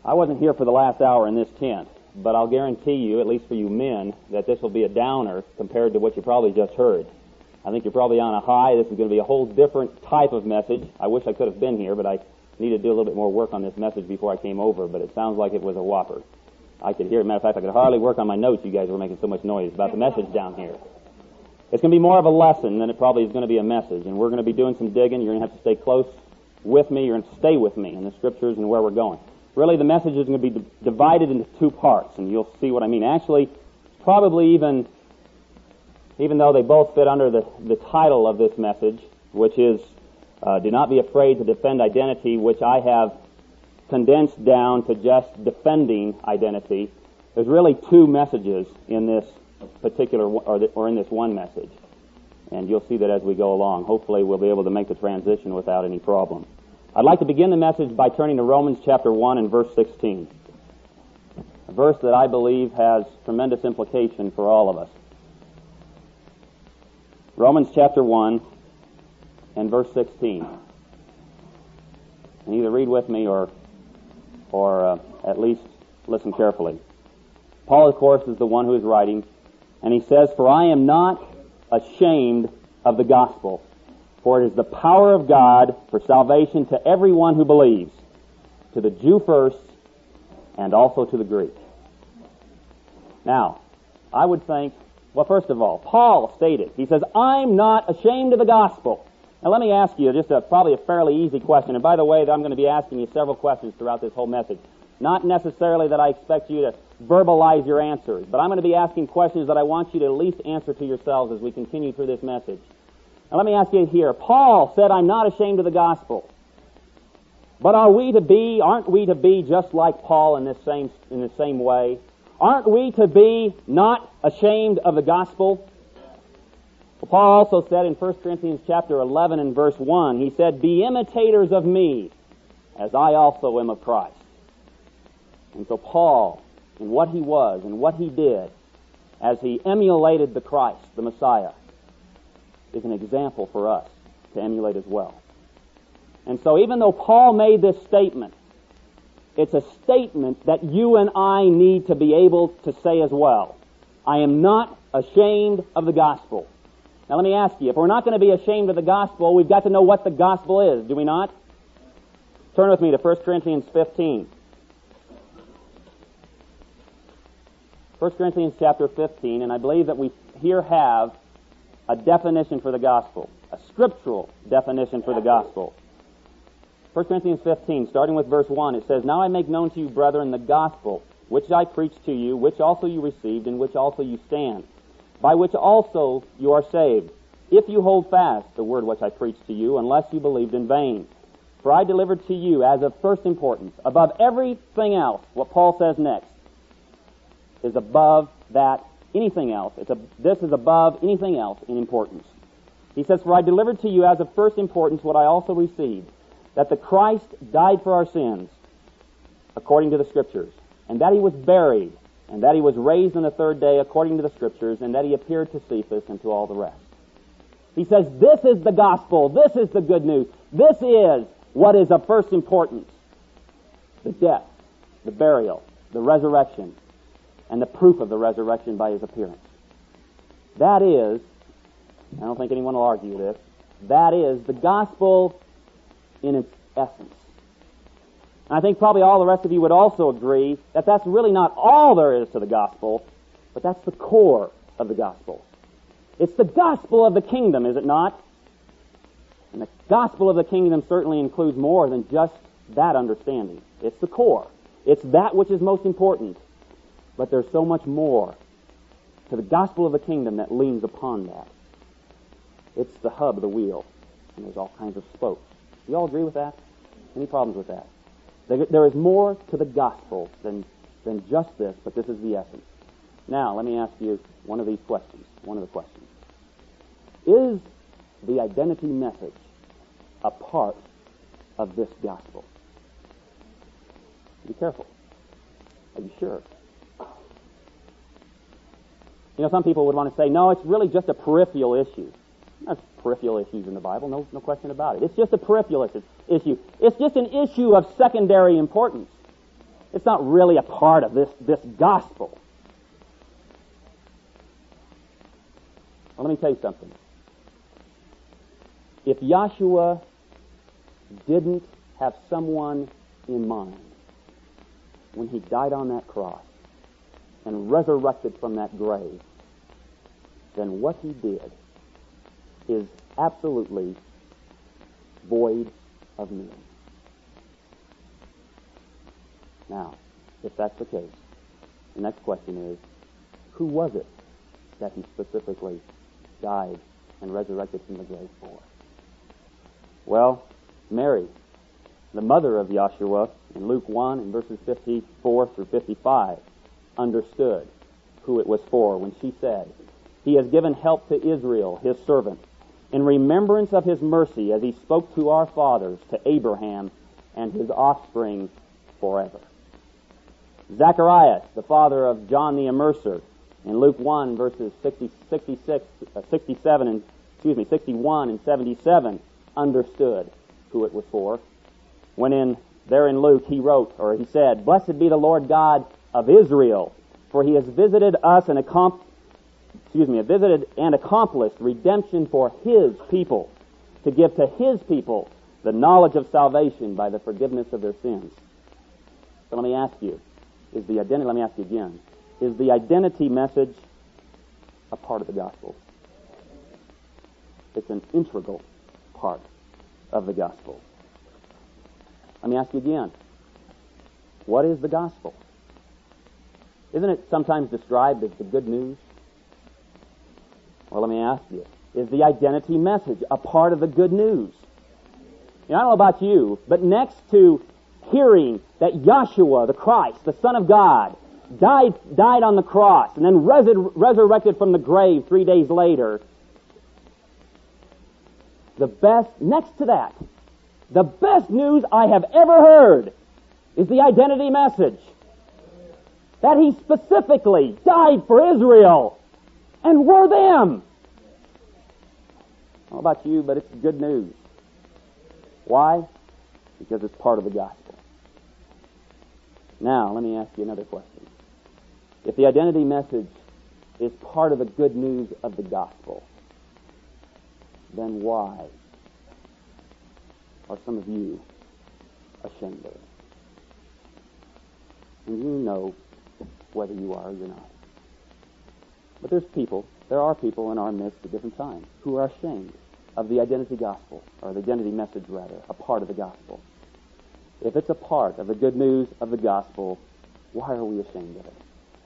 I wasn't here for the last hour in this tent, but I'll guarantee you, at least for you men, that this will be a downer compared to what you probably just heard. I think you're probably on a high. This is going to be a whole different type of message. I wish I could have been here, but I needed to do a little bit more work on this message before I came over, but it sounds like it was a whopper. I could hear it. Matter of fact, I could hardly work on my notes. You guys were making so much noise about the message down here. It's going to be more of a lesson than it probably is going to be a message, and we're going to be doing some digging. You're going to have to stay close with me. You're going to stay with me in the Scriptures and where we're going. Really, the message is going to be divided into two parts, and you'll see what I mean. Actually, probably even though they both fit under the title of this message, which is Do Not Be Afraid to Defend Identity, which I have condensed down to just defending identity. There's really two messages in this particular, or in this one message. And you'll see that as we go along. Hopefully we'll be able to make the transition without any problem. I'd like to begin the message by turning to Romans chapter 1 and verse 16. A verse that I believe has tremendous implication for all of us. Romans chapter 1 and verse 16. And either read with me or at least listen carefully. Paul, of course, is the one who is writing, and he says, "For I am not ashamed of the gospel, for it is the power of God for salvation to everyone who believes, to the Jew first, and also to the Greek." Now, I would think, well, first of all, Paul stated, he says, "I'm not ashamed of the gospel." Now, let me ask you just probably a fairly easy question. And by the way, I'm going to be asking you several questions throughout this whole message. Not necessarily that I expect you to verbalize your answers, but I'm going to be asking questions that I want you to at least answer to yourselves as we continue through this message. Now, let me ask you here. Paul said, "I'm not ashamed of the gospel." But aren't we to be just like Paul in the same way? Aren't we to be not ashamed of the gospel? Well, Paul also said in 1 Corinthians chapter 11 and verse 1, he said, "Be imitators of me, as I also am of Christ." And so Paul, in what he was and what he did, as he emulated the Christ, the Messiah, is an example for us to emulate as well. And so even though Paul made this statement, it's a statement that you and I need to be able to say as well. I am not ashamed of the gospel. Now let me ask you, if we're not going to be ashamed of the gospel, we've got to know what the gospel is, do we not? Turn with me to 1 Corinthians 15. 1 Corinthians chapter 15, and I believe that we here have a definition for the gospel, a scriptural definition for the gospel. 1 Corinthians 15, starting with verse 1, it says, "Now I make known to you, brethren, the gospel, which I preached to you, which also you received, in which also you stand, by which also you are saved, if you hold fast the word which I preached to you, unless you believed in vain. For I delivered to you as of first importance, above everything else," what Paul says next, is above that, anything else. This is above anything else in importance. He says, "For I delivered to you as of first importance what I also received, that the Christ died for our sins, according to the Scriptures, and that he was buried, and that he was raised on the third day, according to the Scriptures, and that he appeared to Cephas and to all the rest." He says, this is the gospel. This is the good news. This is what is of first importance. The death, the burial, the resurrection, and the proof of the resurrection by his appearance. That is, I don't think anyone will argue this, that is the gospel in its essence. And I think probably all the rest of you would also agree that that's really not all there is to the gospel, but that's the core of the gospel. It's the gospel of the kingdom, is it not? And the gospel of the kingdom certainly includes more than just that understanding. It's the core. It's that which is most important. But there's so much more to the gospel of the kingdom that leans upon that. It's the hub of the wheel, and there's all kinds of spokes. Do you all agree with that? Any problems with that? There is more to the gospel than just this, but this is the essence. Now, let me ask you one of the questions. Is the identity message a part of this gospel? Be careful. Are you sure? You know, some people would want to say, no, it's really just a peripheral issue. There's peripheral issues in the Bible, no question about it. It's just a peripheral issue. It's just an issue of secondary importance. It's not really a part of this gospel. Well, let me tell you something. If Yahshua didn't have someone in mind when he died on that cross and resurrected from that grave, then what he did is absolutely void of meaning. Now, if that's the case, the next question is, who was it that he specifically died and resurrected from the grave for? Well, Mary, the mother of Yahshua, in Luke 1 and verses 54 through 55, understood who it was for when she said, "He has given help to Israel, his servant, in remembrance of his mercy as he spoke to our fathers, to Abraham and his offspring forever." Zacharias, the father of John the Immerser, in Luke 1 verses 61 and 77, understood who it was for. When there in Luke he wrote, or he said, "Blessed be the Lord God of Israel, for he has visited us and accomplished redemption for his people, to give to his people the knowledge of salvation by the forgiveness of their sins." So let me ask you again, is the identity message a part of the gospel? It's an integral part of the gospel. Let me ask you again, what is the gospel? Isn't it sometimes described as the good news? Well, let me ask you, is the identity message a part of the good news? I don't know about you, but next to hearing that Yahshua, the Christ, the Son of God, died on the cross and then resurrected from the grave 3 days later, next to that, the best news I have ever heard is the identity message. That he specifically died for Israel, and we're them. I don't know about you, but it's good news. Why? Because it's part of the gospel. Now, let me ask you another question. If the identity message is part of the good news of the gospel, then why are some of you ashamed of it? And you know whether you are or you're not. But there are people in our midst at different times who are ashamed of the identity gospel, or the identity message rather, a part of the gospel. If it's a part of the good news of the gospel, why are we ashamed of it?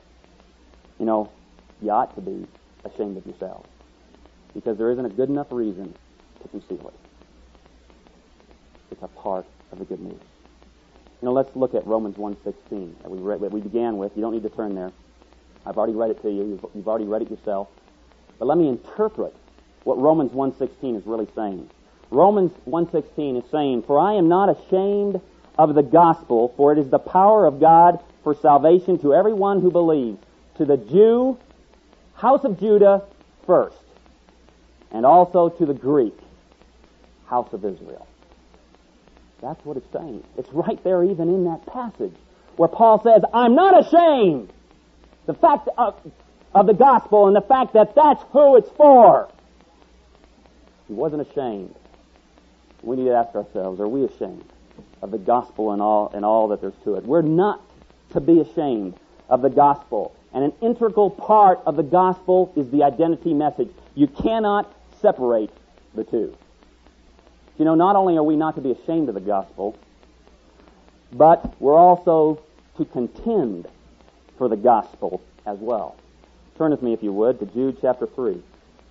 You ought to be ashamed of yourself, because there isn't a good enough reason to conceal it. It's a part of the good news. Let's look at Romans 1:16 that we began with. You don't need to turn there. I've already read it to you. You've already read it yourself. But let me interpret what Romans 1:16 is really saying. Romans 1:16 is saying, "For I am not ashamed of the gospel, for it is the power of God for salvation to everyone who believes, to the Jew, house of Judah first, and also to the Greek, house of Israel." That's what it's saying. It's right there even in that passage where Paul says, "I'm not ashamed." The fact of the gospel and the fact that that's who it's for. He wasn't ashamed. We need to ask ourselves, are we ashamed of the gospel and all that there's to it? We're not to be ashamed of the gospel. And an integral part of the gospel is the identity message. You cannot separate the two. Not only are we not to be ashamed of the gospel, but we're also to contend for the gospel as well. Turn with me, if you would, to Jude chapter 3.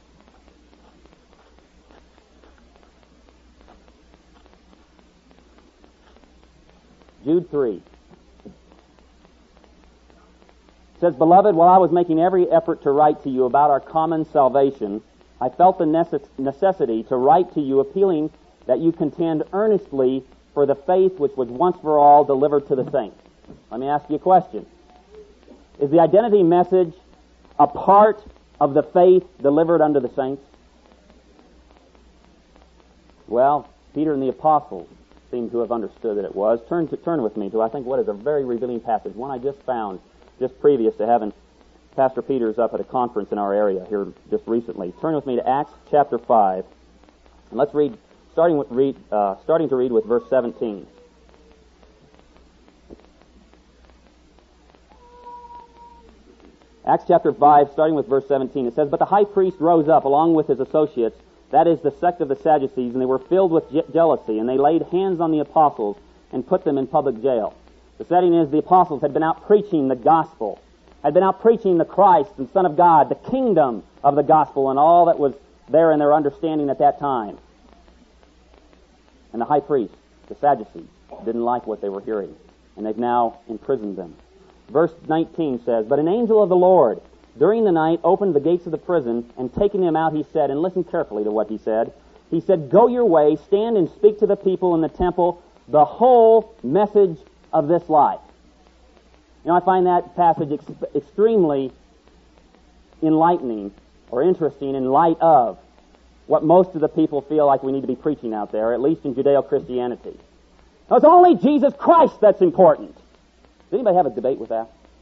Jude 3. It says, "Beloved, while I was making every effort to write to you about our common salvation, I felt the necessity to write to you appealing that you contend earnestly for the faith which was once for all delivered to the saints." Let me ask you a question. Is the identity message a part of the faith delivered unto the saints? Well, Peter and the apostles seem to have understood that it was. Turn with me to, I think, what is a very revealing passage, one I just found just previous to having Pastor Peters up at a conference in our area here just recently. Turn with me to Acts chapter 5, and let's read, starting to read with verse 17. Acts chapter 5, starting with verse 17, it says, "But the high priest rose up along with his associates, that is the sect of the Sadducees, and they were filled with jealousy, and they laid hands on the apostles and put them in public jail." The setting is the apostles had been out preaching the gospel, had been out preaching the Christ and Son of God, the kingdom of the gospel, and all that was there in their understanding at that time. And the high priest, the Sadducees, didn't like what they were hearing, and they've now imprisoned them. Verse 19 says, "But an angel of the Lord, during the night, opened the gates of the prison, and taking them out, he said," and listen carefully to what he said, "Go your way, stand and speak to the people in the temple the whole message of this life." You know, I find that passage extremely enlightening or interesting in light of what most of the people feel like we need to be preaching out there, at least in Judeo-Christianity. Now, it's only Jesus Christ that's important. Does anybody have a debate with that?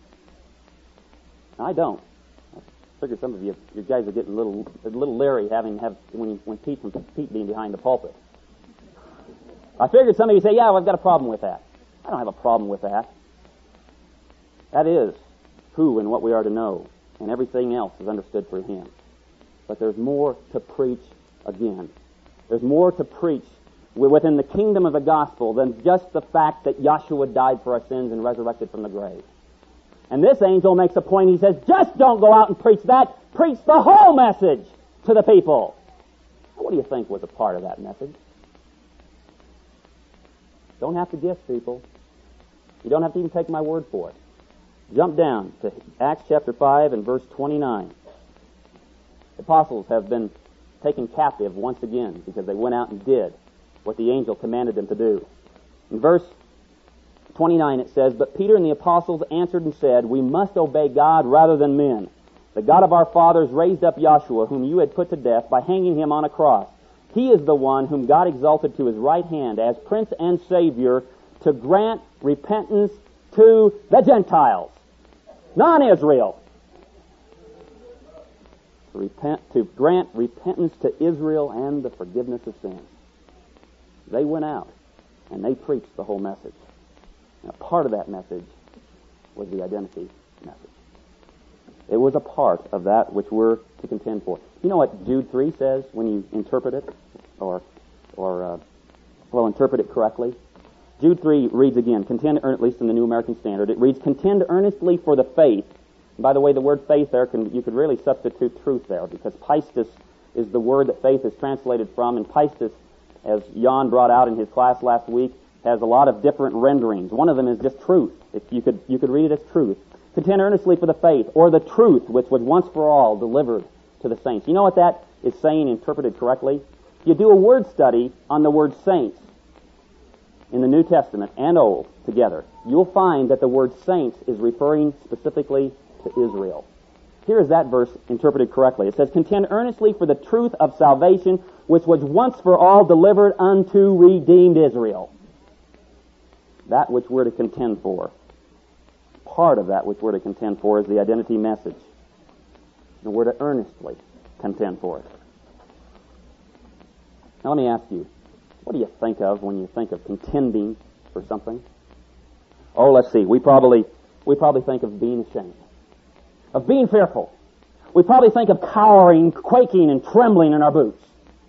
I don't. I figure some of you guys are getting a little leery when Pete being behind the pulpit. I figured some of you say, "Yeah, well, I've got a problem with that." I don't have a problem with that. That is who and what we are to know, and everything else is understood through Him. But there's more to preach again. There's more to preach within the kingdom of the gospel than just the fact that Yahshua died for our sins and resurrected from the grave. And this angel makes a point. He says, just don't go out and preach that. Preach the whole message to the people. What do you think was a part of that message? Don't have to guess, people. You don't have to even take my word for it. Jump down to Acts chapter 5 and verse 29. The apostles have been taken captive once again because they went out and did what the angel commanded them to do. In verse 29 it says, "But Peter and the apostles answered and said, We must obey God rather than men. The God of our fathers raised up Yahshua, whom you had put to death by hanging him on a cross. He is the one whom God exalted to his right hand as Prince and Savior to grant repentance to the Gentiles." Non-Israel. To grant repentance to Israel and the forgiveness of sins. They went out and they preached the whole message. And a part of that message was the identity message. It was a part of that which we're to contend for. You know what Jude 3 says when you interpret it, or interpret it correctly? Jude 3 reads again, at least in the New American Standard, it reads, "Contend earnestly for the faith." And by the way, the word faith there, you could really substitute truth there, because pistis is the word that faith is translated from, and pistis, as Jan brought out in his class last week, has a lot of different renderings. One of them is just truth. If you could read it as truth. Contend earnestly for the faith, or the truth which was once for all delivered to the saints. You know what that is saying, interpreted correctly? If you do a word study on the word saints in the New Testament and Old together, you'll find that the word saints is referring specifically to Israel. Here is that verse interpreted correctly. It says, "Contend earnestly for the truth of salvation, which was once for all delivered unto redeemed Israel." That which we're to contend for. Part of that which we're to contend for is the identity message. And we're to earnestly contend for it. Now let me ask you, what do you think of when you think of contending for something? Oh, let's see. We probably think of being ashamed, of being fearful. We probably think of cowering, quaking, and trembling in our boots.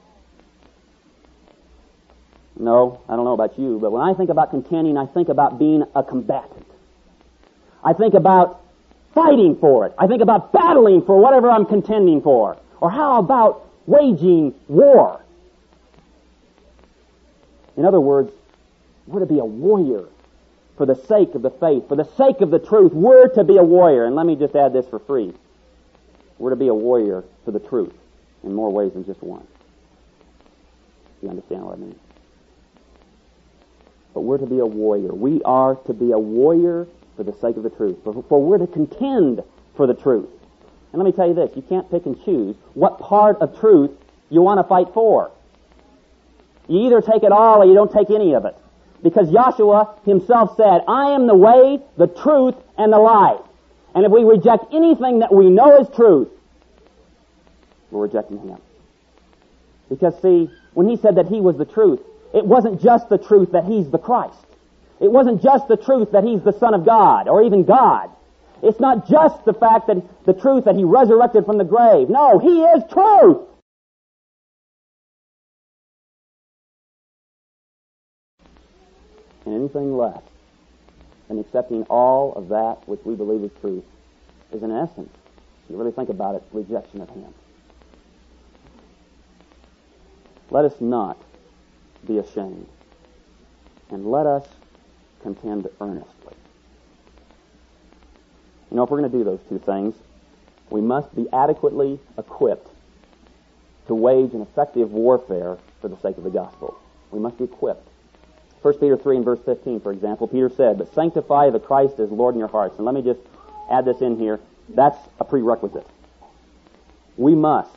No, I don't know about you, but when I think about contending, I think about being a combatant. I think about fighting for it. I think about battling for whatever I'm contending for. Or how about waging war? In other words, we're to be a warrior for the sake of the faith, for the sake of the truth. We're to be a warrior. And let me just add this for free. We're to be a warrior for the truth in more ways than just one. You understand what I mean? But we're to be a warrior. We are to be a warrior for the sake of the truth. For we're to contend for the truth. And let me tell you this, you can't pick and choose what part of truth you want to fight for. You either take it all or you don't take any of it. Because Yahshua himself said, I am the way, the truth, and the life. And if we reject anything that we know is truth, we're rejecting him. Because see, when he said that he was the truth, it wasn't just the truth that he's the Christ. It wasn't just the truth that he's the Son of God, or even God. It's not just the fact that the truth that he resurrected from the grave. No, he is truth. And anything less than accepting all of that which we believe is truth is, in essence, if you really think about it, rejection of him. Let us not be ashamed, and let us contend earnestly. You know, if we're going to do those two things, we must be adequately equipped to wage an effective warfare for the sake of the gospel. We must be equipped. 1 Peter 3 and verse 15, for example, Peter said, but sanctify the Christ as Lord in your hearts. And let me just add this in here. That's a prerequisite. We must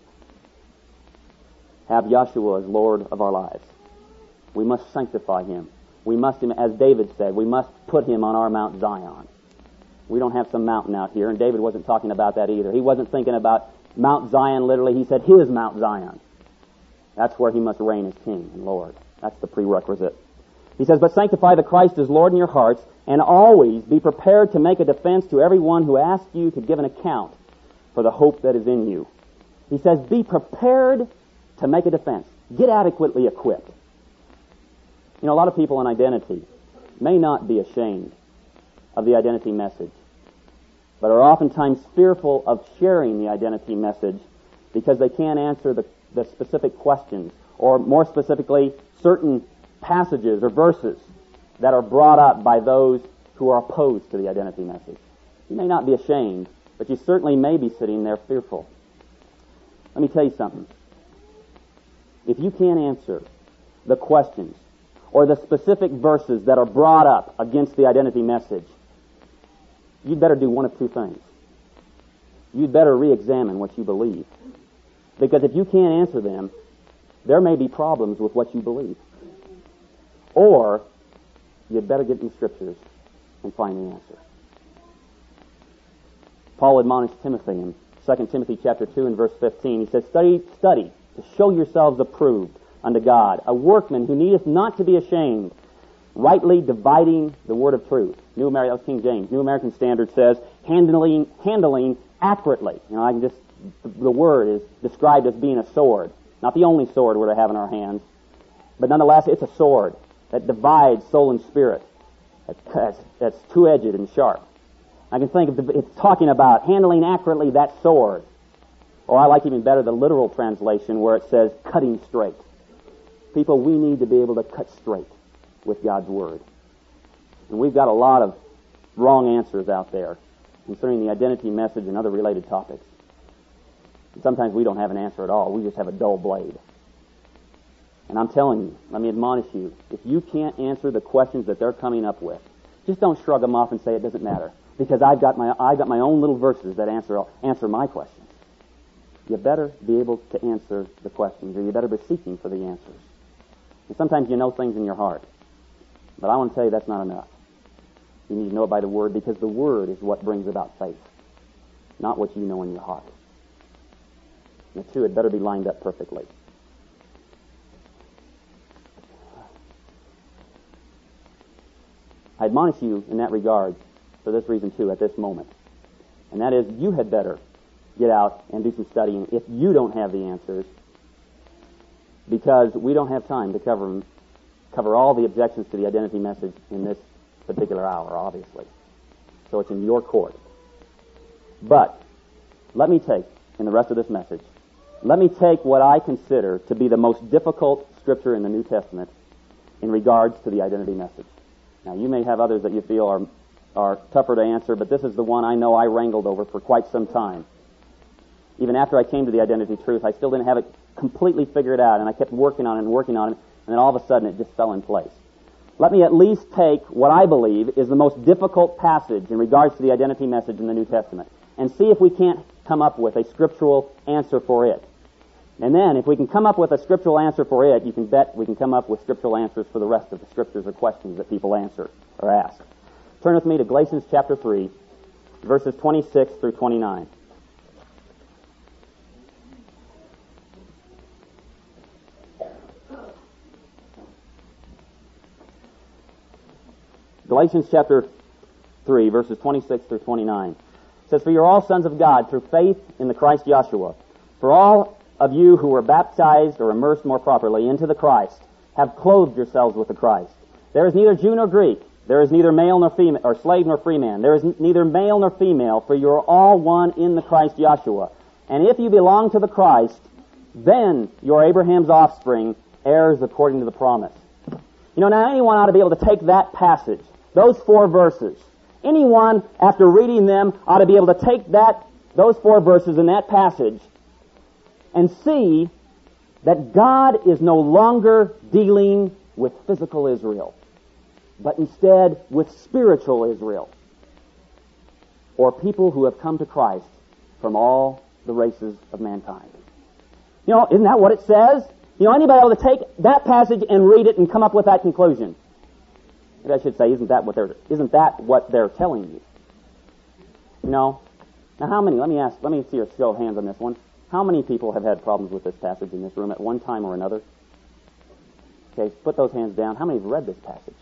have Yahshua as Lord of our lives. We must sanctify him. We must, as David said, we must put him on our Mount Zion. We don't have some mountain out here, and David wasn't talking about that either. He wasn't thinking about Mount Zion literally. He said his Mount Zion. That's where he must reign as King and Lord. That's the prerequisite. He says, but sanctify the Christ as Lord in your hearts, and always be prepared to make a defense to everyone who asks you to give an account for the hope that is in you. He says, be prepared to make a defense. Get adequately equipped. You know, a lot of people in identity may not be ashamed of the identity message, but are oftentimes fearful of sharing the identity message because they can't answer the specific questions, or more specifically, certain passages or verses that are brought up by those who are opposed to the identity message. You may not be ashamed, but you certainly may be sitting there fearful. Let me tell you something. If you can't answer the questions or the specific verses that are brought up against the identity message, you'd better do one of two things. You'd better re-examine what you believe. Because if you can't answer them, there may be problems with what you believe. Or you'd better get in the Scriptures and find the answer. Paul admonished Timothy in 2 Timothy chapter 2 and verse 15. He says, Study to show yourselves approved unto God, a workman who needeth not to be ashamed, rightly dividing the word of truth. That was King James. New American Standard says, handling accurately. You know, the word is described as being a sword. Not the only sword we're to have in our hands, but nonetheless, it's a sword that divides soul and spirit. That's two-edged and sharp. I can think of it's talking about handling accurately that sword. Or I like even better the literal translation where it says cutting straight. People, we need to be able to cut straight with God's Word. And we've got a lot of wrong answers out there concerning the identity message and other related topics. And sometimes we don't have an answer at all. We just have a dull blade. And I'm telling you, let me admonish you, if you can't answer the questions that they're coming up with, just don't shrug them off and say it doesn't matter, because I've got my own little verses that answer my questions. You better be able to answer the questions, or you better be seeking for the answers. And sometimes you know things in your heart, but I want to tell you that's not enough. You need to know it by the Word, because the Word is what brings about faith, not what you know in your heart. The two had better be lined up perfectly. I admonish you in that regard for this reason too at this moment. And that is, you had better get out and do some studying if you don't have the answers, because we don't have time to cover all the objections to the identity message in this particular hour, obviously. So it's in your court. But let me take, in the rest of this message, let me take what I consider to be the most difficult scripture in the New Testament in regards to the identity message. Now, you may have others that you feel are tougher to answer, but this is the one I know I wrangled over for quite some time. Even after I came to the identity truth, I still didn't have it completely figured out, and I kept working on it, and then all of a sudden it just fell in place. Let me at least take what I believe is the most difficult passage in regards to the identity message in the New Testament, and see if we can't come up with a scriptural answer for it. And then, if we can come up with a scriptural answer for it, you can bet we can come up with scriptural answers for the rest of the scriptures or questions that people answer or ask. Turn with me to Galatians chapter 3, verses 26 through 29. Galatians chapter 3, verses 26 through 29. It says, "For you are all sons of God through faith in the Christ Yeshua. For all of you who were baptized or immersed more properly into the Christ have clothed yourselves with the Christ. There is neither Jew nor Greek. There is neither male nor female, or slave nor free man. There is neither male nor female, for you are all one in the Christ Yeshua. And if you belong to the Christ, then you are Abraham's offspring, heirs according to the promise." Now anyone ought to be able to take that passage, those 4 verses. Anyone, after reading them, ought to be able to take those 4 verses in that passage and see that God is no longer dealing with physical Israel, but instead with spiritual Israel, or people who have come to Christ from all the races of mankind. Isn't that what it says? Anybody able to take that passage and read it and come up with that conclusion? Maybe I should say, isn't that what they're telling you? Now how many, let me see your show of hands on this one. How many people have had problems with this passage in this room at one time or another? Okay, put those hands down. How many have read this passage?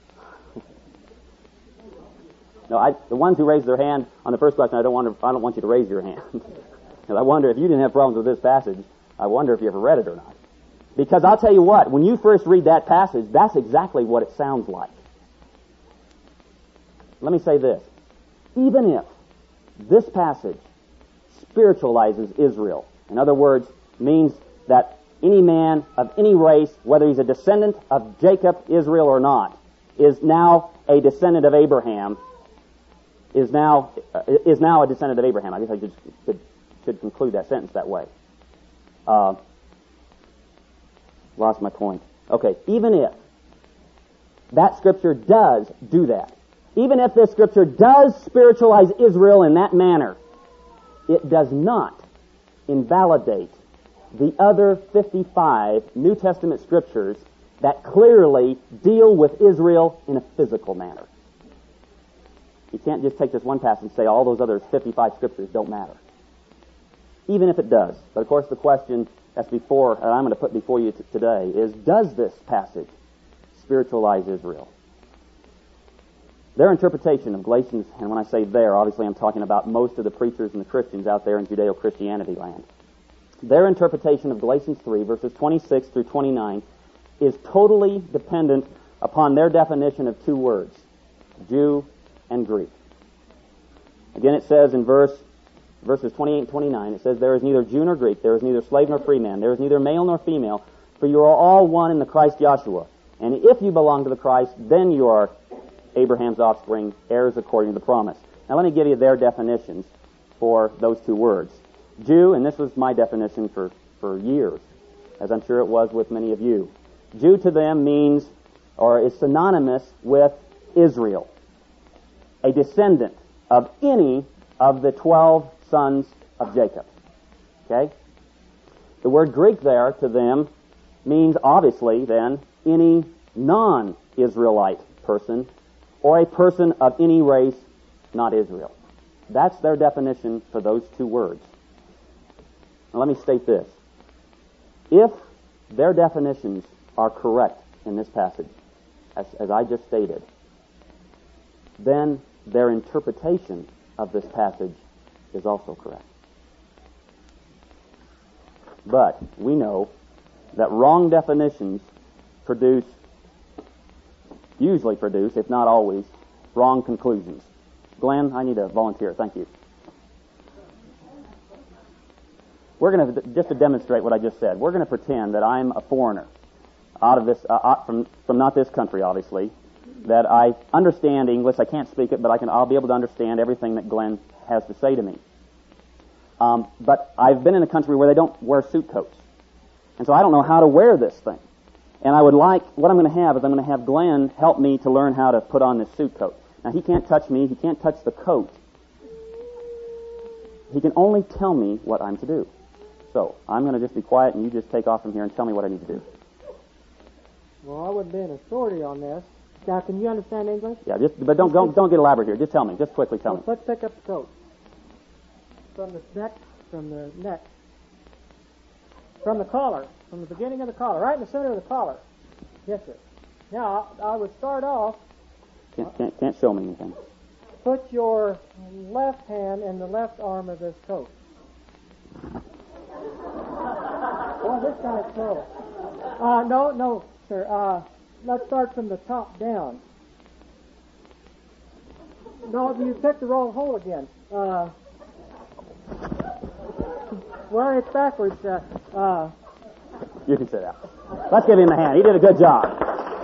No, the ones who raised their hand on the first question, I don't want you to raise your hand. I wonder if you didn't have problems with this passage, I wonder if you ever read it or not. Because I'll tell you what, when you first read that passage, that's exactly what it sounds like. Let me say this. Even if this passage spiritualizes Israel, in other words, means that any man of any race, whether he's a descendant of Jacob, Israel, or not, is now a descendant of Abraham, is now a descendant of Abraham. I guess I should conclude that sentence that way. Lost my point. Okay, even if that scripture does do that, even if this scripture does spiritualize Israel in that manner, it does not invalidate the other 55 New Testament scriptures that clearly deal with Israel in a physical manner. You can't just take this one passage and say all those other 55 scriptures don't matter. Even if it does. But of course the question that I'm going to put before you today is, does this passage spiritualize Israel? Their interpretation of Galatians, and when I say there, obviously I'm talking about most of the preachers and the Christians out there in Judeo-Christianity land. Their interpretation of Galatians 3, verses 26 through 29, is totally dependent upon their definition of 2 words, Jew and Greek. Again, it says in verses 28 and 29, it says, "There is neither Jew nor Greek, there is neither slave nor free man, there is neither male nor female, for you are all one in the Christ Yeshua. And if you belong to the Christ, then you are Abraham's offspring, heirs according to the promise." Now let me give you their definitions for those 2 words. Jew, and this was my definition for years, as I'm sure it was with many of you. Jew to them means, or is synonymous with Israel, a descendant of any of the 12 sons of Jacob. Okay? The word Greek there to them means obviously then any non-Israelite person or a person of any race not Israel. That's their definition for those 2 words. Now let me state this. If their definitions are correct in this passage, as I just stated, then their interpretation of this passage is also correct. But we know that wrong definitions usually produce, if not always, wrong conclusions. Glenn, I need a volunteer. Thank you. We're going to, just to demonstrate what I just said, we're going to pretend that I'm a foreigner out of this, from not this country, obviously, that I understand English. I can't speak it, but I'll be able to understand everything that Glenn has to say to me. But I've been in a country where they don't wear suit coats. And so I don't know how to wear this thing. And what I'm going to have is I'm going to have Glenn help me to learn how to put on this suit coat. Now, he can't touch me. He can't touch the coat. He can only tell me what I'm to do. So, I'm going to just be quiet and you just take off from here and tell me what I need to do. Well, I wouldn't be an authority on this. Now, can you understand English? Yeah, but don't get elaborate here. Just tell me. Just quickly tell me. Let's pick up the coat. From the neck, from the collar, from the beginning of the collar, right in the center of the collar. Yes, sir. Now, I would start off. Can't show me anything. Put your left hand in the left arm of this coat. Well, this guy's slow. No, sir. Let's start from the top down. No, you picked the wrong hole again. Well, it's backwards. You can sit down. Let's give him a hand. He did a good job.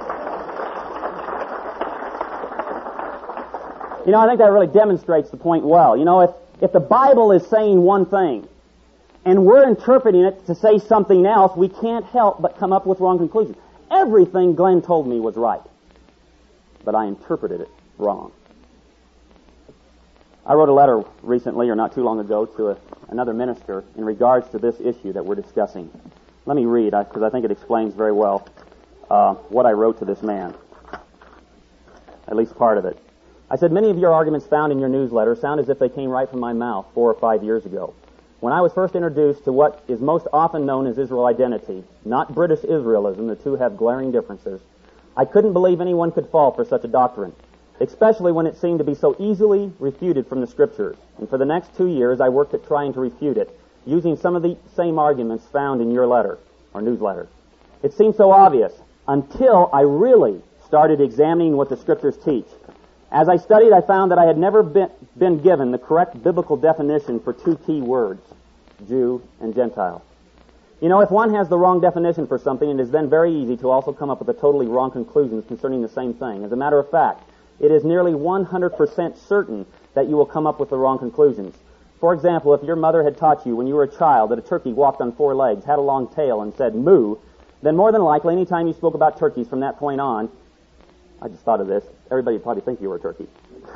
You know, I think that really demonstrates the point well. You know, if the Bible is saying one thing, and we're interpreting it to say something else, we can't help but come up with wrong conclusions. Everything Glenn told me was right, but I interpreted it wrong. I wrote a letter recently, or not too long ago, to another minister in regards to this issue that we're discussing. Let me read, because I think it explains very well what I wrote to this man, at least part of it. I said, many of your arguments found in your newsletter sound as if they came right from my mouth 4 or 5 years ago. When I was first introduced to what is most often known as Israel identity, not British Israelism, the two have glaring differences, I couldn't believe anyone could fall for such a doctrine, especially when it seemed to be so easily refuted from the Scriptures. And for the next 2 years, I worked at trying to refute it, using some of the same arguments found in your letter, or newsletter. It seemed so obvious, until I really started examining what the Scriptures teach. As I studied, I found that I had never been given the correct biblical definition for 2 key words, Jew and Gentile. You know, if one has the wrong definition for something, it is then very easy to also come up with a totally wrong conclusions concerning the same thing. As a matter of fact, it is nearly 100% certain that you will come up with the wrong conclusions. For example, if your mother had taught you when you were a child that a turkey walked on 4 legs, had a long tail, and said moo, then more than likely, any time you spoke about turkeys from that point on, I just thought of this, everybody would probably think you were a turkey.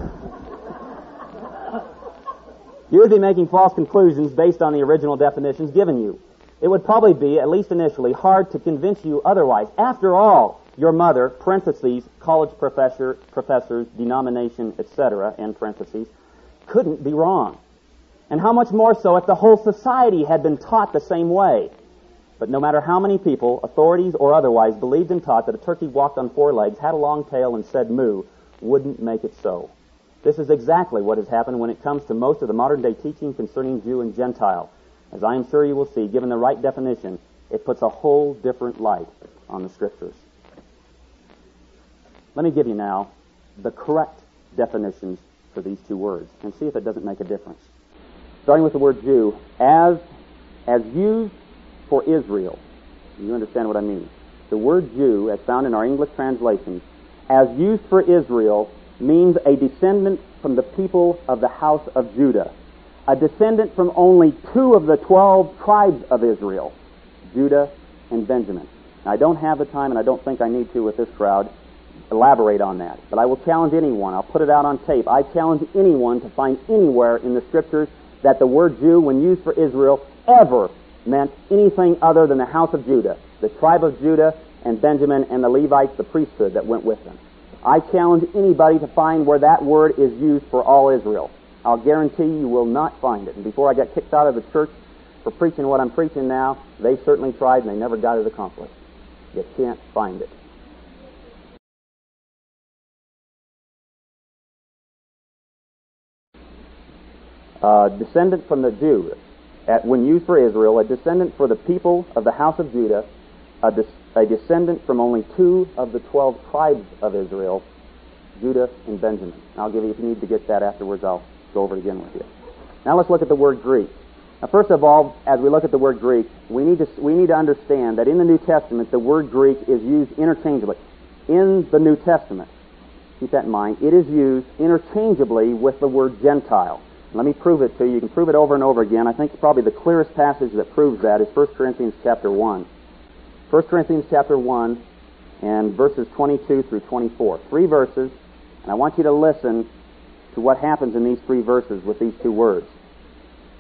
You would be making false conclusions based on the original definitions given you. It would probably be, at least initially, hard to convince you otherwise. After all, your mother, parentheses, college professors, denomination, etc., end parentheses, couldn't be wrong. And how much more so if the whole society had been taught the same way. But no matter how many people, authorities or otherwise, believed and taught that a turkey walked on 4 legs, had a long tail, and said moo, wouldn't make it so. This is exactly what has happened when it comes to most of the modern-day teaching concerning Jew and Gentile. As I am sure you will see, given the right definition, it puts a whole different light on the Scriptures. Let me give you now the correct definitions for these 2 words, and see if it doesn't make a difference. Starting with the word Jew, as used for Israel. You understand what I mean? The word Jew, as found in our English translations, as used for Israel, means a descendant from the people of the house of Judah, a descendant from only 2 of the 12 tribes of Israel, Judah and Benjamin. Now, I don't have the time, and I don't think I need to with this crowd, elaborate on that. But I will challenge anyone, I'll put it out on tape, I challenge anyone to find anywhere in the Scriptures that the word Jew, when used for Israel, ever meant anything other than the house of Judah, the tribe of Judah and Benjamin and the Levites, the priesthood that went with them. I challenge anybody to find where that word is used for all Israel. I'll guarantee you will not find it. And before I got kicked out of the church for preaching what I'm preaching now, they certainly tried and they never got it accomplished. You can't find it. Descendant from the Jew, when used for Israel, a descendant for the people of the house of Judah, a descendant from only 2 of the 12 tribes of Israel, Judah and Benjamin. I'll give you, if you need to get that afterwards, I'll go over it again with you. Now let's look at the word Greek. Now first of all, as we look at the word Greek, we need to understand that in the New Testament, the word Greek is used interchangeably. In the New Testament, keep that in mind, it is used interchangeably with the word Gentile. Let me prove it to you. You can prove it over and over again. I think probably the clearest passage that proves that is 1 Corinthians chapter 1. 1 Corinthians chapter 1 and verses 22 through 24. 3 verses, and I want you to listen to what happens in these 3 verses with these 2 words.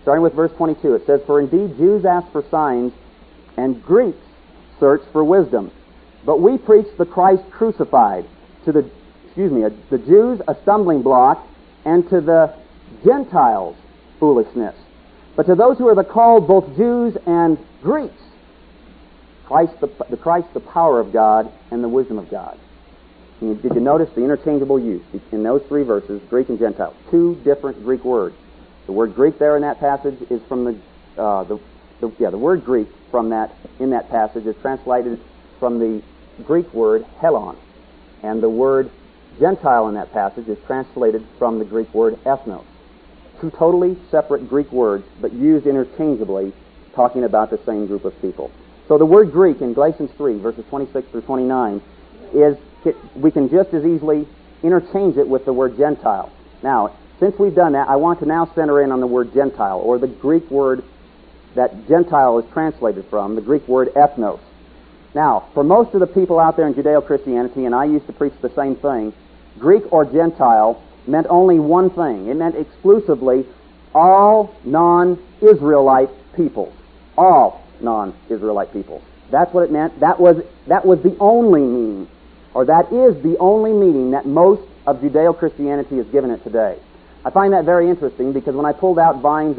starting with verse 22. It says, "For indeed Jews ask for signs, and Greeks search for wisdom. But we preach the Christ crucified, to the Jews a stumbling block, and to the Gentiles foolishness. But to those who are the called, both Jews and Greeks, Christ the power of God and the wisdom of God." Did you notice the interchangeable use in those three verses, Greek and Gentile? Two different Greek words. The word Greek there in that passage is from the word Greek from that in that passage is translated from the Greek word helon, and the word Gentile in that passage is translated from the Greek word ethnos. Two totally separate Greek words, but used interchangeably, talking about the same group of people. So the word Greek in Galatians 3, verses 26 through 29, we can just as easily interchange it with the word Gentile. Now, since we've done that, I want to now center in on the word Gentile, or the Greek word that Gentile is translated from, the Greek word ethnos. Now, for most of the people out there in Judeo-Christianity, and I used to preach the same thing, Greek or Gentile meant only one thing. It meant exclusively all non-Israelite peoples. All non-Israelite peoples. That's what it meant. That was the only meaning, or that is the only meaning that most of Judeo-Christianity has given it today. I find that very interesting because when I pulled out Vine's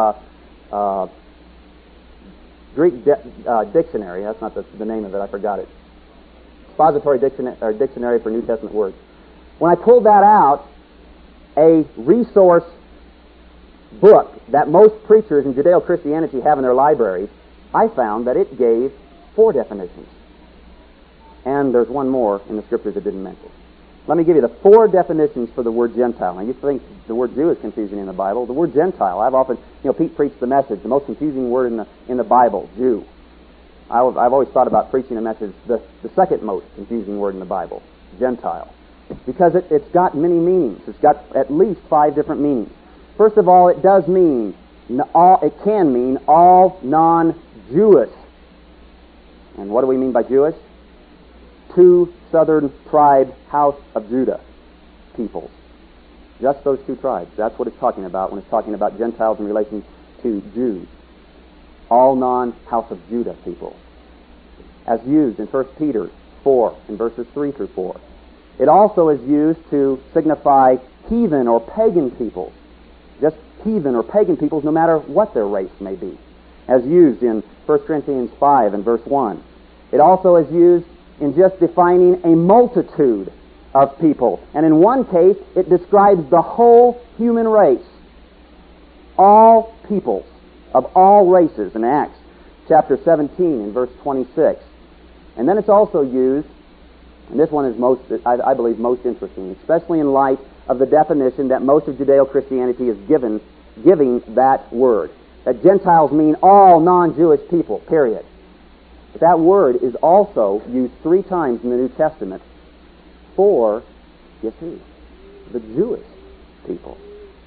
Greek dictionary, that's not the name of it, I forgot it, expository dictionary for New Testament words. When I pulled that out, a resource book that most preachers in Judeo-Christianity have in their libraries, I found that it gave 4 definitions. And there's one more in the Scriptures it didn't mention. Let me give you the 4 definitions for the word Gentile. Now, you think the word Jew is confusing in the Bible. The word Gentile, I've often, Pete preached the message, the most confusing word in the Bible, Jew. I've always thought about preaching a message, the second most confusing word in the Bible, Gentile. Because it's got many meanings. It's got at least 5 different meanings. First of all, it does mean, it can mean all non-Jewish. And what do we mean by Jewish? 2 southern tribe house of Judah peoples. Just those 2 tribes. That's what it's talking about when it's talking about Gentiles in relation to Jews. All non-house of Judah people. As used in 1 Peter 4 in verses 3 through 4. It also is used to signify heathen or pagan peoples. Just heathen or pagan peoples no matter what their race may be. As used in 1 Corinthians 5 and verse 1. It also is used in just defining a multitude of people. And in one case, it describes the whole human race. All peoples of all races in Acts chapter 17 and verse 26. And then it's also used, and this one is I believe most interesting, especially in light of the definition that most of Judeo-Christianity is giving that word. That Gentiles mean all non-Jewish people, period. But that word is also used 3 times in the New Testament for, guess who? The Jewish people.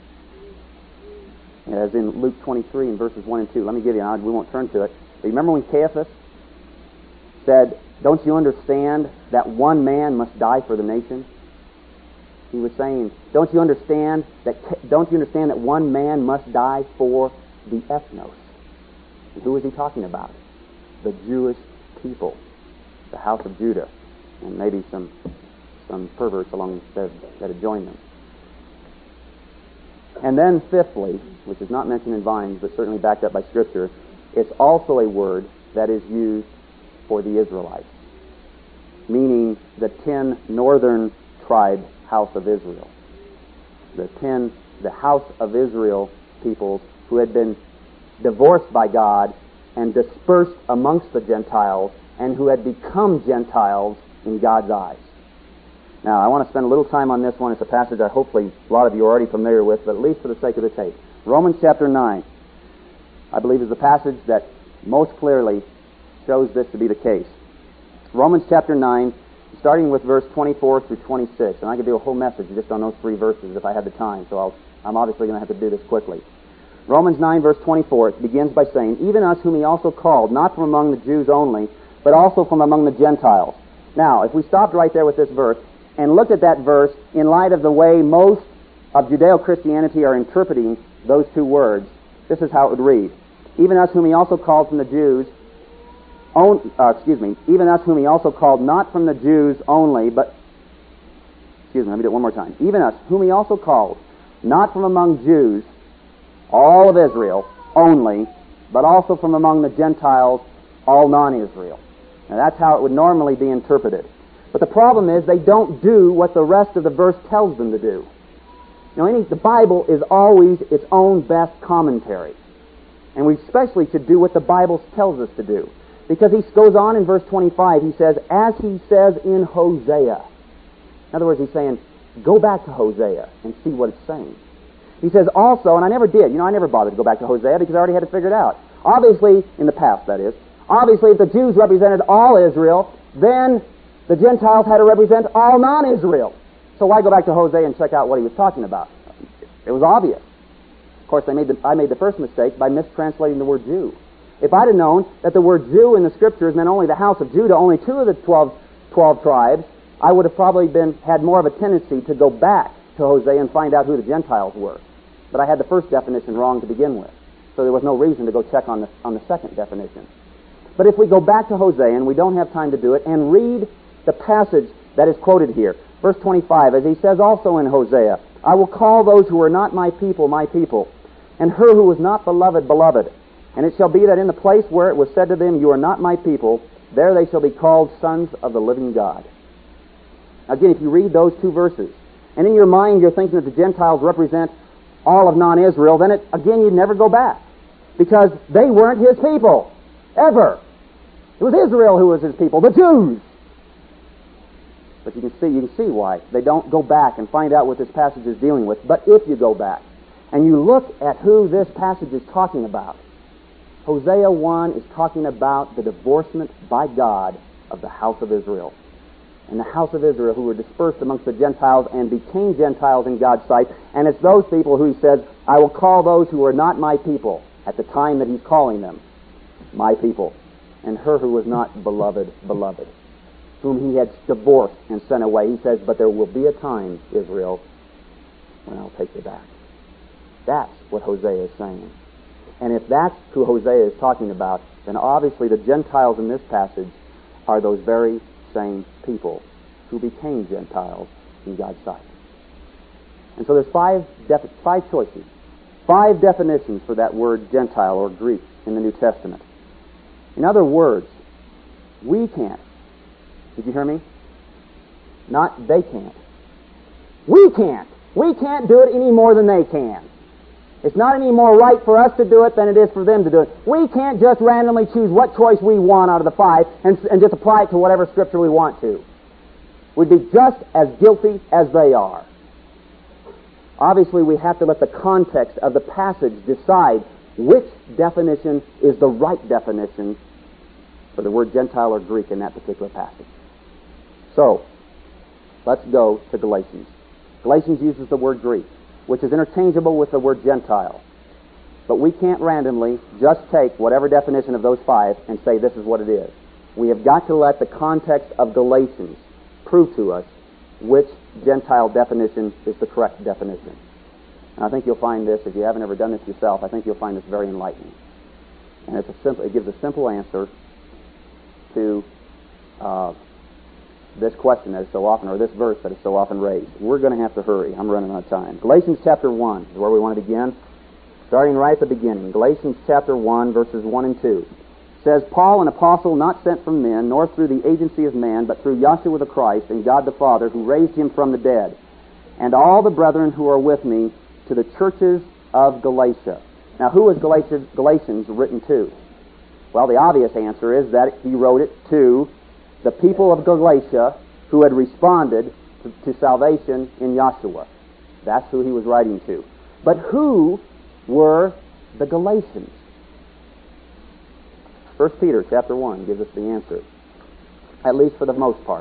As in Luke 23 and verses 1 and 2. Let me give you, we won't turn to it. But remember when Caiaphas said, "Don't you understand that one man must die for the nation?" He was saying, don't you understand that one man must die for the ethnos? And who was he talking about? The Jewish people, the house of Judah, and maybe some perverts along that had joined them. And then fifthly, which is not mentioned in Vines, but certainly backed up by Scripture, it's also a word that is used for the Israelites, meaning the 10 northern tribe house of Israel. The house of Israel peoples who had been divorced by God and dispersed amongst the Gentiles, and who had become Gentiles in God's eyes. Now, I want to spend a little time on this one. It's a passage that hopefully a lot of you are already familiar with, but at least for the sake of the tape. Romans chapter 9, I believe, is the passage that most clearly shows this to be the case. Romans chapter 9, starting with verse 24 through 26, and I could do a whole message just on those 3 verses if I had the time, so I'm obviously going to have to do this quickly. Romans 9, verse 24, it begins by saying, "Even us whom he also called, not from among the Jews only, but also from among the Gentiles." Now, if we stopped right there with this verse and looked at that verse in light of the way most of Judeo-Christianity are interpreting those 2 words, this is how it would read. Even us whom he also called from the Jews, even us whom he also called not from the Jews only, but, let me do it one more time. Even us whom he also called not from among Jews, all of Israel only, but also from among the Gentiles, all non-Israel. Now that's how it would normally be interpreted. But the problem is they don't do what the rest of the verse tells them to do. The Bible is always its own best commentary. And we especially should do what the Bible tells us to do. Because he goes on in verse 25, he says, as he says in Hosea. In other words, he's saying, go back to Hosea and see what it's saying. He says also, and I never did, I never bothered to go back to Hosea because I already had it figured out. Obviously, in the past that is, obviously if the Jews represented all Israel, then the Gentiles had to represent all non-Israel. So why go back to Hosea and check out what he was talking about? It was obvious. Of course, I made the first mistake by mistranslating the word Jew. If I'd have known that the word Jew in the Scriptures meant only the house of Judah, only two of the 12 tribes, I would have probably had more of a tendency to go back to Hosea and find out who the Gentiles were. But I had the first definition wrong to begin with, so there was no reason to go check on the second definition. But if we go back to Hosea, and we don't have time to do it, and read the passage that is quoted here, verse 25, as he says also in Hosea, I will call those who are not my people, and her who was not beloved, beloved. And it shall be that in the place where it was said to them, you are not my people, there they shall be called sons of the living God. Again, if you read those two verses, and in your mind you're thinking that the Gentiles represent all of non-Israel, then again you'd never go back. Because they weren't his people. Ever. It was Israel who was his people, the Jews. But you can see why they don't go back and find out what this passage is dealing with. But if you go back and you look at who this passage is talking about, Hosea 1 is talking about the divorcement by God of the house of Israel. And the house of Israel who were dispersed amongst the Gentiles and became Gentiles in God's sight. And it's those people who he says, I will call those who are not my people at the time that he's calling them my people. And her who was not beloved, beloved, whom he had divorced and sent away. He says, but there will be a time, Israel, when I'll take you back. That's what Hosea is saying. And if that's who Hosea is talking about, then obviously the Gentiles in this passage are those very same people who became Gentiles in God's sight. And so there's five choices, 5 definitions for that word Gentile or Greek in the New Testament. In other words, we can't. Did you hear me? Not they can't. We can't. We can't do it any more than they can. It's not any more right for us to do it than it is for them to do it. We can't just randomly choose what choice we want out of the 5 and just apply it to whatever scripture we want to. We'd be just as guilty as they are. Obviously, we have to let the context of the passage decide which definition is the right definition for the word Gentile or Greek in that particular passage. So, let's go to Galatians. Galatians uses the word Greek, which is interchangeable with the word Gentile. But we can't randomly just take whatever definition of those 5 and say this is what it is. We have got to let the context of Galatians prove to us which Gentile definition is the correct definition. And I think you'll find this, if you haven't ever done this yourself, I think you'll find this very enlightening. And it gives a simple answer to this question that is so often, or this verse that is so often raised. We're going to have to hurry. I'm running out of time. Galatians chapter 1 is where we want to begin. Starting right at the beginning. Galatians chapter 1, verses 1 and 2. It says, Paul, an apostle not sent from men, nor through the agency of man, but through Yahshua the Christ and God the Father, who raised him from the dead, and all the brethren who are with me, to the churches of Galatia. Now, who was Galatians written to? Well, the obvious answer is that he wrote it to the people of Galatia who had responded to salvation in Yahshua. That's who he was writing to. But who were the Galatians? 1 Peter chapter 1 gives us the answer, at least for the most part.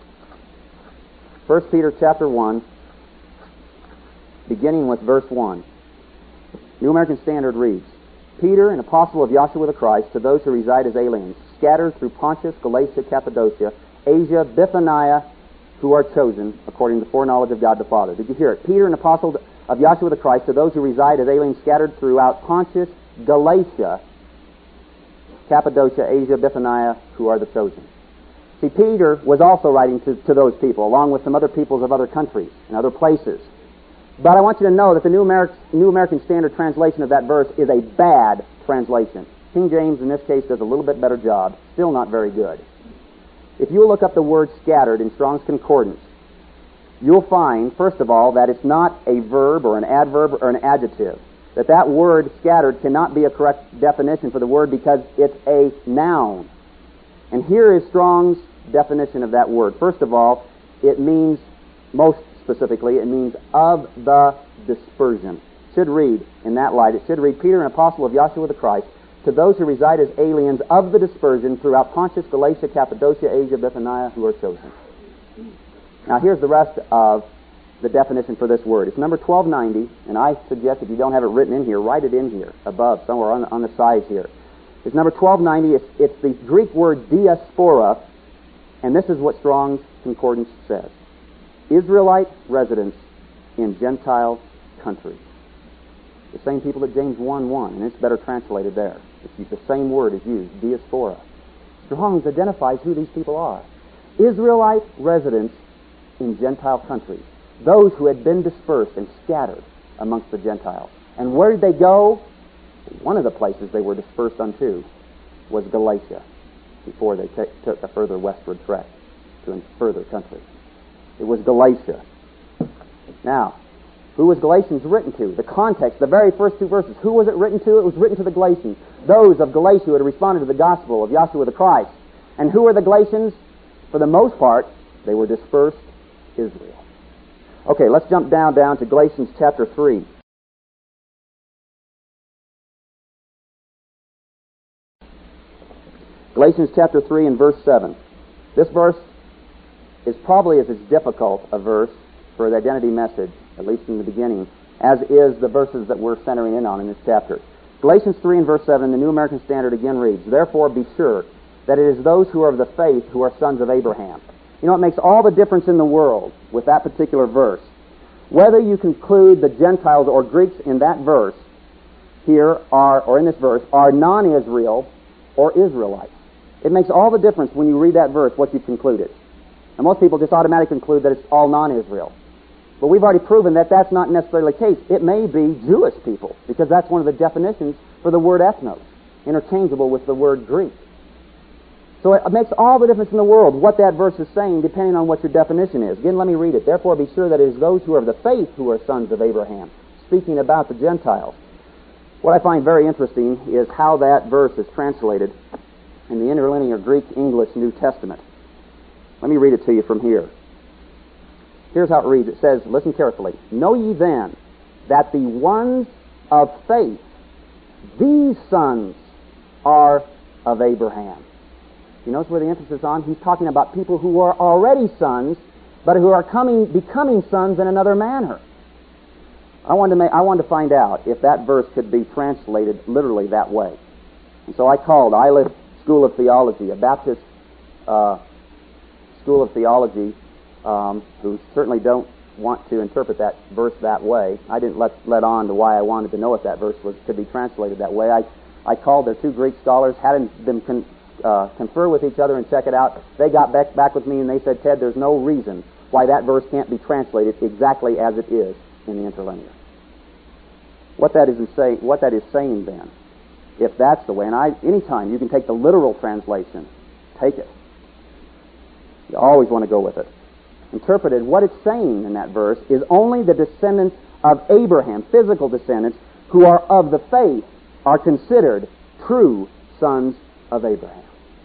1 Peter chapter 1, beginning with verse 1. New American Standard reads, Peter, an apostle of Yahshua the Christ, to those who reside as aliens, scattered through Pontus, Galatia, Cappadocia, Asia, Bithynia, who are chosen according to the foreknowledge of God the Father. Did you hear it? Peter, an apostle of Yahshua the Christ to those who reside as aliens scattered throughout Pontus, Galatia, Cappadocia, Asia, Bithynia, who are the chosen. See, Peter was also writing to those people, along with some other peoples of other countries and other places. But I want you to know that the New American Standard translation of that verse is a bad translation. King James, in this case, does a little bit better job. Still not very good. If you look up the word scattered in Strong's Concordance, you'll find, first of all, that it's not a verb or an adverb or an adjective. That word scattered cannot be a correct definition for the word because it's a noun. And here is Strong's definition of that word. First of all, it means, most specifically, it means of the dispersion. It should read, in that light, it should read, Peter, an apostle of Yahshua the Christ, to those who reside as aliens of the dispersion throughout Pontus, Galatia, Cappadocia, Asia, Bithynia, who are chosen. Now here's the rest of the definition for this word. It's number 1290, and I suggest if you don't have it written in here, write it in here, above, somewhere on the sides here. It's number 1290. It's the Greek word diaspora, and this is what Strong's Concordance says. Israelite residents in Gentile countries. The same people that James 1:1, and it's better translated there. The same word is used, diaspora. Strong's identifies who these people are. Israelite residents in Gentile countries. Those who had been dispersed and scattered amongst the Gentiles. And where did they go? One of the places they were dispersed unto was Galatia, before they took a further westward trek to a further country. It was Galatia. Now, who was Galatians written to? The context, the very first two verses. Who was it written to? It was written to the Galatians. Those of Galatia who had responded to the gospel of Yahshua the Christ. And who were the Galatians? For the most part, they were dispersed Israel. Okay, let's jump down to Galatians chapter 3. Galatians chapter 3 and verse 7. This verse is probably as difficult a verse for the identity message, at least in the beginning, as is the verses that we're centering in on in this chapter. Galatians 3 and verse 7, the New American Standard again reads, Therefore be sure that it is those who are of the faith who are sons of Abraham. You know, it makes all the difference in the world with that particular verse. Whether you conclude the Gentiles or Greeks in that verse here or in this verse, are non-Israel or Israelites. It makes all the difference when you read that verse what you've concluded. And most people just automatically conclude that it's all non-Israel. But we've already proven that that's not necessarily the case. It may be Jewish people, because that's one of the definitions for the word ethnos, interchangeable with the word Greek. So it makes all the difference in the world what that verse is saying, depending on what your definition is. Again, let me read it. Therefore be sure that it is those who are of the faith who are sons of Abraham, speaking about the Gentiles. What I find very interesting is how that verse is translated in the interlinear Greek-English New Testament. Let me read it to you from here. Here's how it reads. It says, listen carefully, Know ye then that the ones of faith, these sons are of Abraham. You notice where the emphasis is on? He's talking about people who are already sons, but who are becoming sons in another manner. I wanted to find out if that verse could be translated literally that way. And so I called Islet School of Theology, a Baptist School of Theology, who certainly don't want to interpret that verse that way. I didn't let on to why I wanted to know if that verse could be translated that way. I called their two Greek scholars, had them confer with each other and check it out. They got back with me and they said, Ted, there's no reason why that verse can't be translated exactly as it is in the interlinear. What that is saying then, if that's the way, and anytime you can take the literal translation, take it. You always want to go with it. Interpreted, what it's saying in that verse is only the descendants of Abraham, physical descendants, who are of the faith, are considered true sons of Abraham.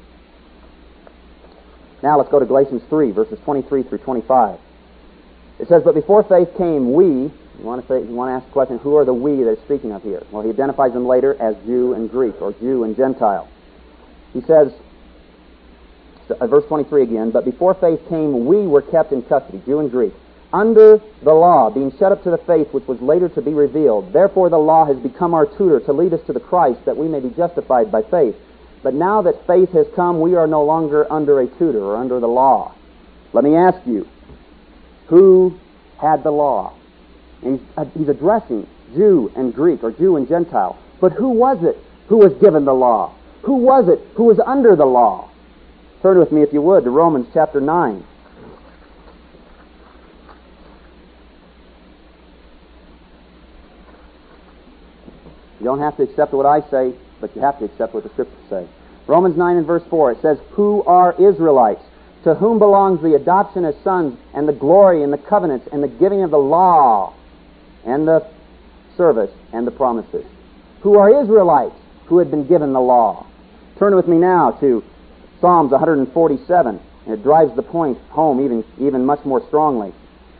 Now let's go to Galatians 3, verses 23 through 25. It says, But before faith came, we, you want to ask the question, who are the we that it's speaking of here? Well, he identifies them later as Jew and Greek, or Jew and Gentile. He says, verse 23 again, But before faith came, we were kept in custody, Jew and Greek, under the law, being shut up to the faith which was later to be revealed. Therefore the law has become our tutor to lead us to the Christ, that we may be justified by faith. But now that faith has come, we are no longer under a tutor or under the law. Let me ask you, who had the law? And he's addressing Jew and Greek, or Jew and Gentile. But who was it who was given the law? Who was it who was under the law? Turn with me, if you would, to Romans chapter 9. You don't have to accept what I say, but you have to accept what the Scriptures say. Romans 9 and verse 4, it says, "Who are Israelites, to whom belongs the adoption as sons, and the glory, and the covenants, and the giving of the law, and the service, and the promises." Who are Israelites who had been given the law? Turn with me now to Psalms 147, and it drives the point home even much more strongly.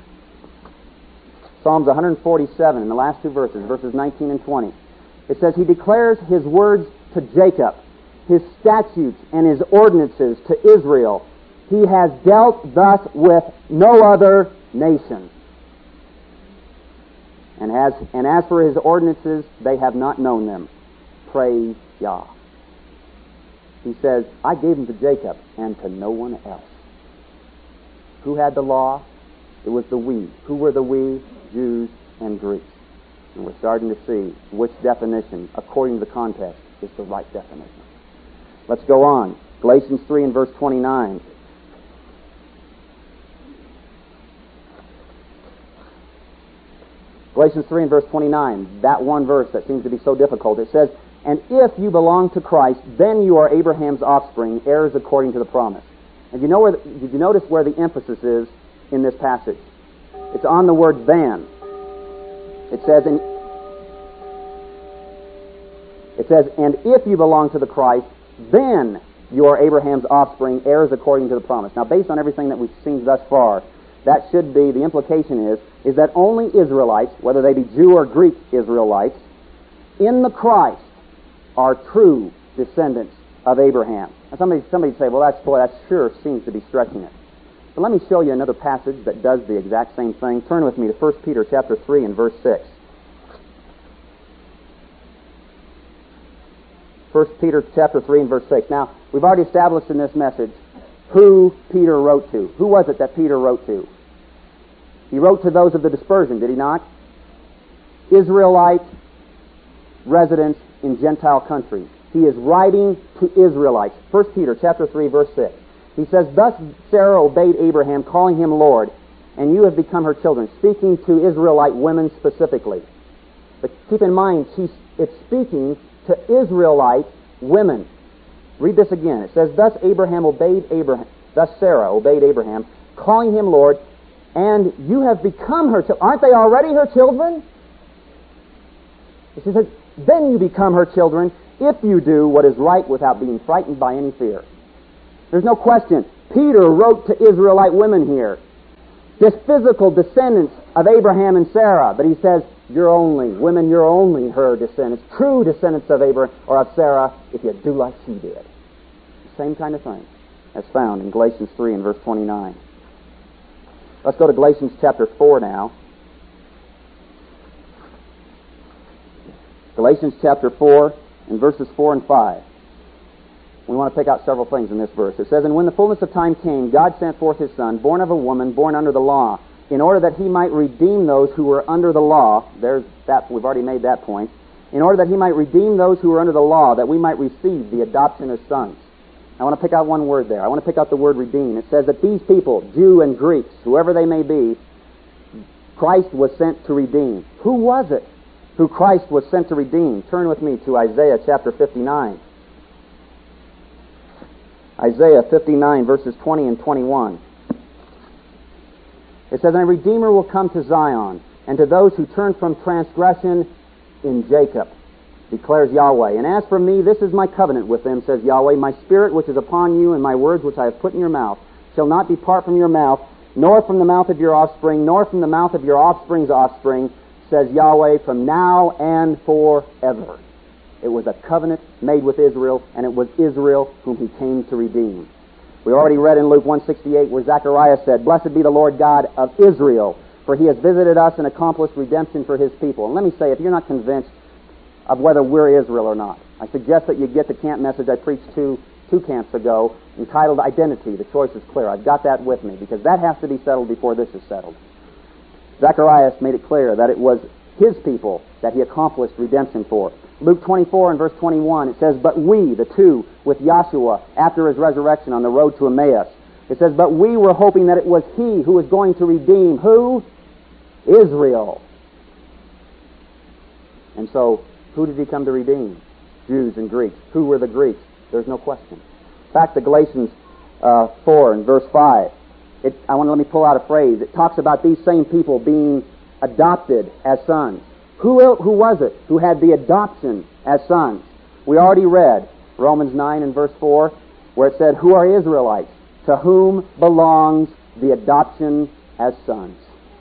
Psalms 147, in the last two verses, verses 19 and 20. It says, "He declares His words to Jacob, His statutes and His ordinances to Israel. He has dealt thus with no other nation. And as for His ordinances, they have not known them. Praise Yah." He says, "I gave them to Jacob and to no one else." Who had the law? It was the we. Who were the we? Jews and Greeks. And we're starting to see which definition, according to the context, is the right definition. Let's go on. Galatians 3 and verse 29. Galatians 3 and verse 29, that one verse that seems to be so difficult. It says, "And if you belong to Christ, then you are Abraham's offspring, heirs according to the promise." And did you notice where the emphasis is in this passage? It's on the word "then." It says, "And if you belong to the Christ, then you are Abraham's offspring, heirs according to the promise." Now, based on everything that we've seen thus far, that should be, the implication is that only Israelites, whether they be Jew or Greek Israelites, in the Christ are true descendants of Abraham. Now somebody say, "Well, that sure seems to be stretching it." But let me show you another passage that does the exact same thing. Turn with me to 1 Peter chapter 3 and verse 6. 1 Peter chapter 3 and verse 6. Now, we've already established in this message who Peter wrote to. Who was it that Peter wrote to? He wrote to those of the dispersion, did he not? Israelite residents in Gentile countries. He is writing to Israelites. 1 Peter chapter 3 verse 6. He says, "Thus Sarah obeyed Abraham, calling him Lord, and you have become her children," speaking to Israelite women specifically. But keep in mind, it's speaking to Israelite women. Read this again. It says, thus Sarah obeyed Abraham, calling him Lord, and you have become her children. Aren't they already her children? She says, then you become her children if you do what is right without being frightened by any fear. There's no question. Peter wrote to Israelite women here, just physical descendants of Abraham and Sarah. But he says, you're only her descendants, true descendants of Abraham or of Sarah, if you do like she did. Same kind of thing as found in Galatians 3 and verse 29. Let's go to Galatians chapter 4 now. Galatians chapter 4 and verses 4 and 5. We want to pick out several things in this verse. It says, and when the fullness of time came, God sent forth His Son, born of a woman, born under the law, in order that He might redeem those who were under the law. There's that. We've already made that point. In order that He might redeem those who were under the law, that we might receive the adoption as sons. I want to pick out one word there. I want to pick out the word redeem. It says that these people, Jew and Greeks, whoever they may be, Christ was sent to redeem. Who was it who Christ was sent to redeem? Turn with me to Isaiah chapter 59. Isaiah 59 verses 20 and 21. It says, and a Redeemer will come to Zion, and to those who turn from transgression in Jacob, declares Yahweh. And as for me, this is my covenant with them, says Yahweh. My spirit which is upon you, and my words which I have put in your mouth, shall not depart from your mouth, nor from the mouth of your offspring, nor from the mouth of your offspring's offspring, says Yahweh, from now and forever. It was a covenant made with Israel, and it was Israel whom He came to redeem. We already read in Luke 1:68 where Zechariah said, blessed be the Lord God of Israel, for He has visited us and accomplished redemption for His people. And let me say, if you're not convinced of whether we're Israel or not, I suggest that you get the camp message I preached two camps ago, entitled Identity. The choice is clear. I've got that with me, because that has to be settled before this is settled. Zacharias made it clear that it was his people that he accomplished redemption for. Luke 24 and verse 21, it says, "But we," the two, with Yahshua after his resurrection on the road to Emmaus, it says, "But we were hoping that it was he who was going to redeem," who? Israel. And so, who did he come to redeem? Jews and Greeks. Who were the Greeks? There's no question. Back to Galatians 4 and verse 5. Let me pull out a phrase. It talks about these same people being adopted as sons. Who was it who had the adoption as sons? We already read Romans 9 and verse 4, where it said, "Who are Israelites? To whom belongs the adoption as sons?"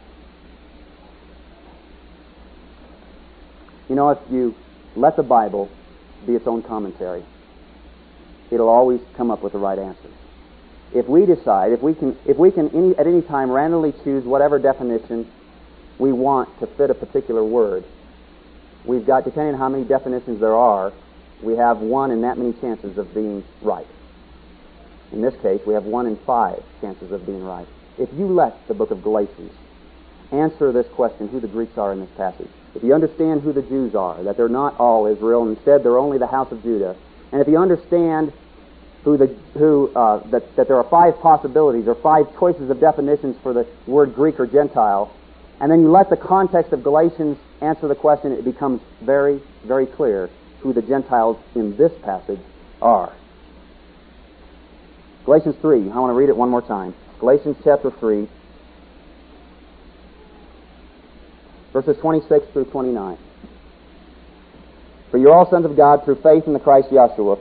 You know, if you let the Bible be its own commentary, it'll always come up with the right answers. If we decide, if we can at any time randomly choose whatever definition we want to fit a particular word, we've got, depending on how many definitions there are, we have 1 in that many chances of being right. In this case, we have 1 in 5 chances of being right. If you let the book of Galatians answer this question, who the Greeks are in this passage, if you understand who the Jews are, that they're not all Israel, and instead they're only the house of Judah, and if you understand that there are 5 possibilities or 5 choices of definitions for the word Greek or Gentile, and then you let the context of Galatians answer the question, it becomes very, very clear who the Gentiles in this passage are. Galatians 3, I want to read it one more time. Galatians chapter 3, verses 26 through 29. "For you're all sons of God through faith in the Christ Yahshua.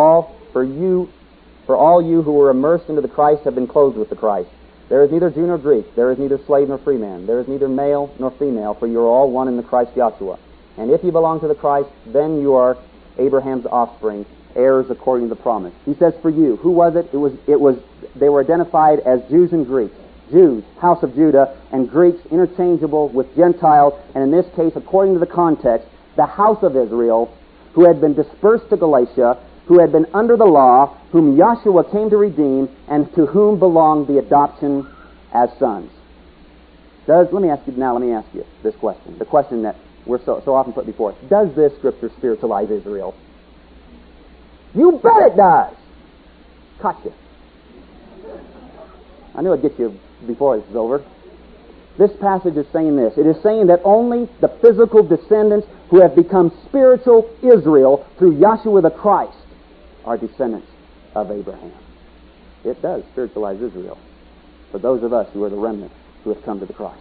For all you who were immersed into the Christ have been clothed with the Christ. There is neither Jew nor Greek, there is neither slave nor free man, there is neither male nor female, for you are all one in the Christ Yahshua. And if you belong to the Christ, then you are Abraham's offspring, heirs according to the promise." He says, "For you." Who was it? They were identified as Jews and Greeks. Jews, house of Judah, and Greeks, interchangeable with Gentiles, and in this case, according to the context, the house of Israel, who had been dispersed to Galatia, who had been under the law, whom Yahshua came to redeem, and to whom belonged the adoption as sons. Let me ask you this question, the question that we're so often put before us. Does this scripture spiritualize Israel? You bet it does! Caught you. I knew I'd get you before this is over. This passage is saying this. It is saying that only the physical descendants who have become spiritual Israel through Yahshua the Christ are descendants of Abraham. It does spiritualize Israel for those of us who are the remnant who have come to the Christ.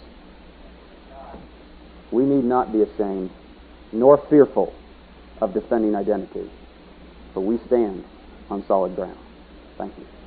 We need not be ashamed nor fearful of defending identity, for we stand on solid ground. Thank you.